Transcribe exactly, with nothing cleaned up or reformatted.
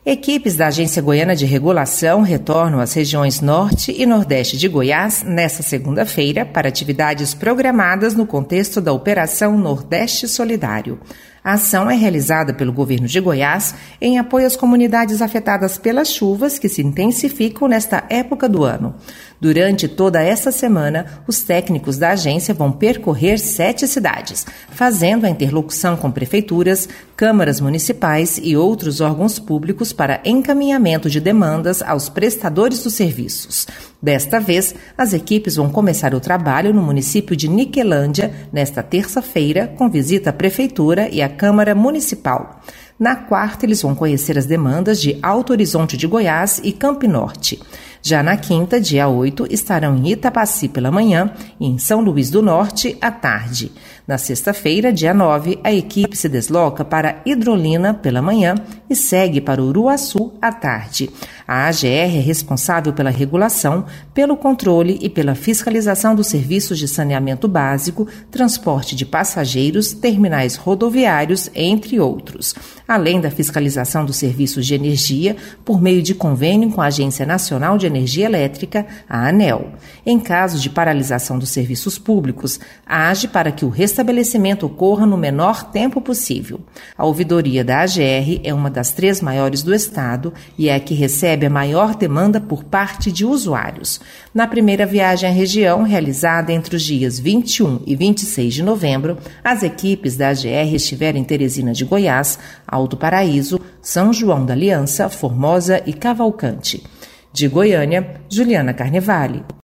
Equipes da Agência Goiana de Regulação retornam às regiões Norte e Nordeste de Goiás nesta segunda-feira para atividades programadas no contexto da Operação Nordeste Solidário. A ação é realizada pelo governo de Goiás em apoio às comunidades afetadas pelas chuvas que se intensificam nesta época do ano. Durante toda essa semana, os técnicos da agência vão percorrer sete cidades, fazendo a interlocução com prefeituras, câmaras municipais e outros órgãos públicos para encaminhamento de demandas aos prestadores dos serviços. Desta vez, as equipes vão começar o trabalho no município de Niquelândia, nesta terça-feira, com visita à prefeitura e à Câmara Municipal. Na quarta, eles vão conhecer as demandas de Alto Horizonte de Goiás e Campo Norte. Já na quinta, dia oito, estarão em Itapaci pela manhã e em São Luís do Norte à tarde. Na sexta-feira, dia nove, a equipe se desloca para Hidrolina pela manhã e segue para Uruaçu à tarde. A A G R é responsável pela regulação, pelo controle e pela fiscalização dos serviços de saneamento básico, transporte de passageiros, terminais rodoviários, entre outros, além da fiscalização dos serviços de energia por meio de convênio com a Agência Nacional de Energia Elétrica, a ANEEL. Em caso de paralisação dos serviços públicos, age para que o restabelecimento ocorra no menor tempo possível. A ouvidoria da A G R é uma das três maiores do estado e é a que recebe a maior demanda por parte de usuários. Na primeira viagem à região, realizada entre os dias vinte e um e vinte e seis de novembro, as equipes da A G R estiveram em Teresina de Goiás, Alto Paraíso, São João da Aliança, Formosa e Cavalcante. De Goiânia, Juliana Carnevale.